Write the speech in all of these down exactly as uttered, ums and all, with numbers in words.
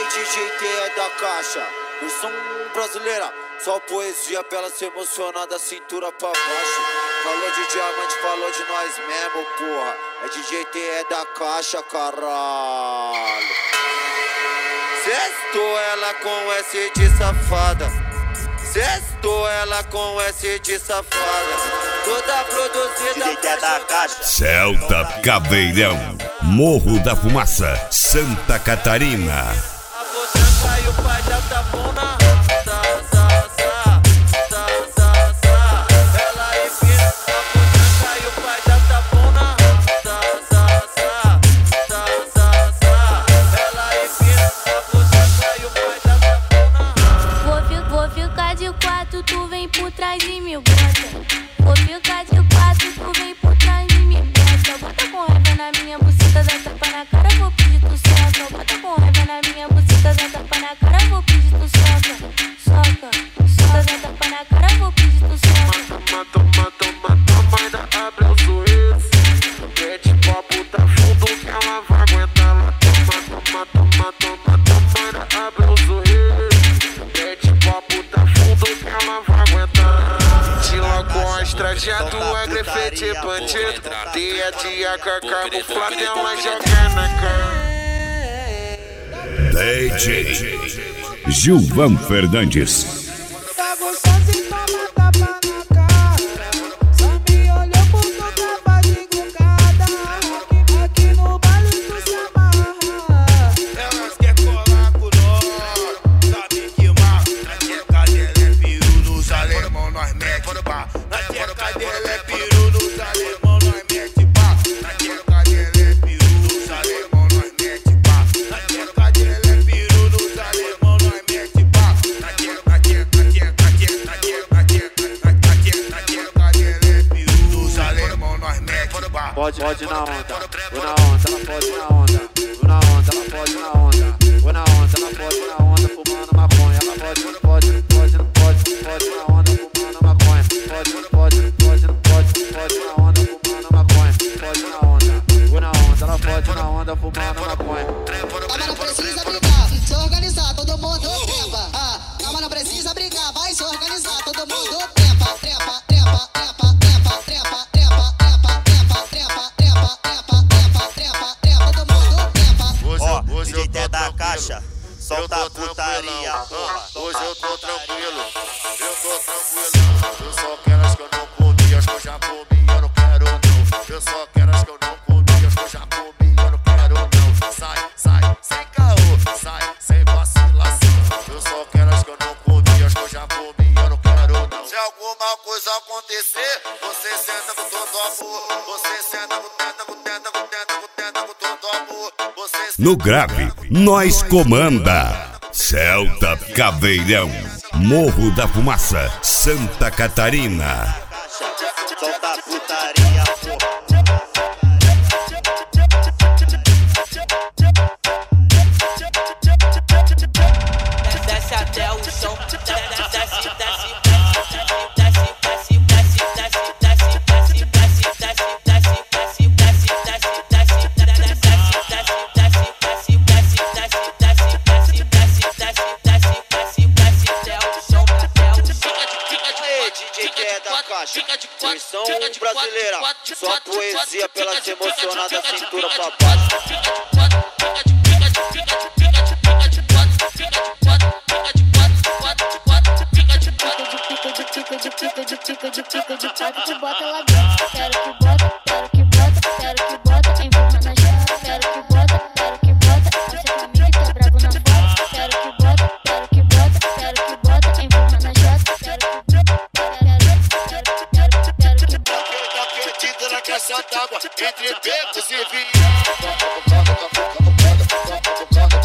D J T é da caixa, versão brasileira. Só poesia pra ela se emocionar da cintura pra baixo. Falou de diamante, falou de nós mesmo, porra. É D J T é da caixa, caralho. Sextou ela com S de safada. Sextou ela com S de safada. Toda produzida D J T é da caixa. Celta Caveirão, Morro da Fumaça, Santa Catarina. A potranca e o pai da tapona. Sa, sa, sa, sa, sa, sa. Ela empina. A potranca e o pai da tapona. Sa, sa, sa, sa, sa, sa. Ela empina. A potranca e o pai da tapona. Vou, fi, vou ficar de quatro, tu vem por trás de mim, bota. Vou ficar de quatro, tu vem por trás de mim, bota. Bota com raiva na minha buceta, dá tapa na cara, vou pedir tu soca. Bota com raiva na minha buceta, dá tapa na cara, vou pedir tu soca. Soca, soca, dá tapa na cara, vou pedir tu soca. Toma, toma, toma, toma, ainda abre o sorriso. Mete pra puta fundo que ela vai aguentar lá. Toma, toma, toma, toma, toma, ainda abre o sorriso. Mete pra puta fundo que ela vai aguentar. Tila com as trajeto, é grafite bandido. Dia, dia, camuflado, ela joga na cara. D J Gilvan Fernandes. Tá gostoso e toma tapa na cara. Só me olhou por tu tava de cucada. Aqui, aqui no baile tu se amarra. Elas quer colar com nós, sabe que mal. Na tcheca dela é peru, nos alemão nós mete pá. Na tcheca dela é peru, nos alemão nós mete pá. Na tcheca dela é peru, nos alemão nós mete pá. Na tcheca dela é peru, nos alemão nós mete pá. Na tcheca, na tcheca, na tcheca, na tcheca, na tcheca, na tcheca, na tcheca dela é peru, nos alemão nós mete pá. Pode, pode na onda, vou na onda, ela pode na onda. Vou na onda, ela pode na onda. Vou na onda, ela pode na onda, fumando maconha. Ela pode, não pode, não pode, não pode, pode na onda, fumando maconha. Pode, não pode, não pode, não pode, pode na onda, fumando maconha. Pode na onda, vou na onda, ela pode na onda, fumando maconha. Calma, não precisa brigar, se organizar, todo mundo trepa. Ah, calma, não precisa brigar, vai se organizar, todo mundo trepa, trepa, trepa, trepa, trepa, trepa, trepa, trepa, trepa, trepa, trepa, trepa, trepa, trepa, trepa, todo mundo trepa. Ó, D J T é da caixa, solta a putaria, porra. Hoje eu tô tranquilo, eu tô tranquilão. Eu só quero as que eu não comi, as que eu já comi, eu não quero não. Eu só quero as que eu não comi, as que eu já comi, eu não quero não. Sai, sai, sem caô, sai, sem vacilação. Eu só quero as que eu não comi, as que eu já comi, eu não quero não. Se alguma coisa acontecer, você senta com todo amor. Você senta com tenta, com tenta, com tenta, com tenta, com todo amor. Você No grave, nós comanda. Celta Caveirão, Morro da Fumaça, Santa Catarina. Solta a putaria, porra. Desce até o chão, desce, desce, desce, desce, desce, desce, desce, desce, desce, desce, desce, D J T é da caixa, versão brasileira. Só poesia pela se emocionar da cintura pra baixo. Quero que bota lá dentro, quero que bota, quero que bota, quero que bota, empurra na chave, quero que bota, quero que bota, você pra mim que tá bravo na foto, quero que bota, quero que bota, quero que bota, empurra na chave, quero que bota, quero, quero, quero, quero que bota. tá perdida na caixa d'água, entre becos e vinhos.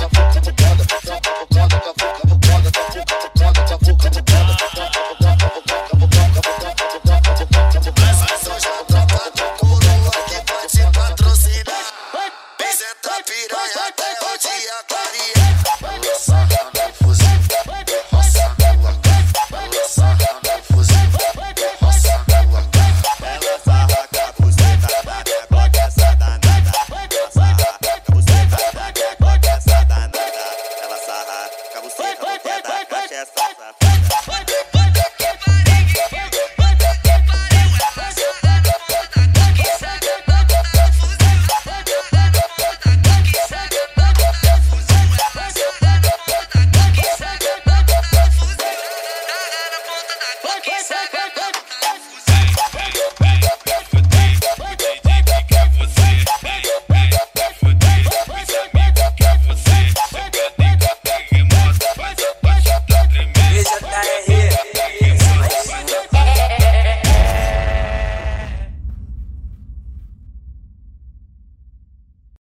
vai, vai, vai.